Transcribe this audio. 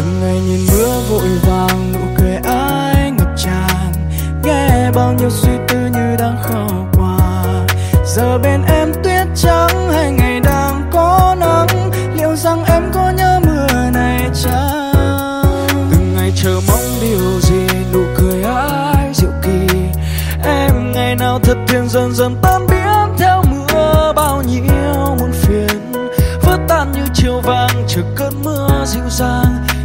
Từng ngày nhìn mưa vội vàng, nụ cười ai ngập tràn, nghe bao nhiêu suy tư như đang khóc qua. Giờ bên em tuyết trắng hay ngày đang có nắng, liệu rằng em có nhớ mưa này chăng? Từng ngày chờ mong điều gì, nụ cười ai diệu kỳ, em ngày nào thật thuyền dần dần tan biến theo mưa. Bao nhiêu muôn phiền vỡ tan như chiều vàng, chờ cơn mưa dịu dàng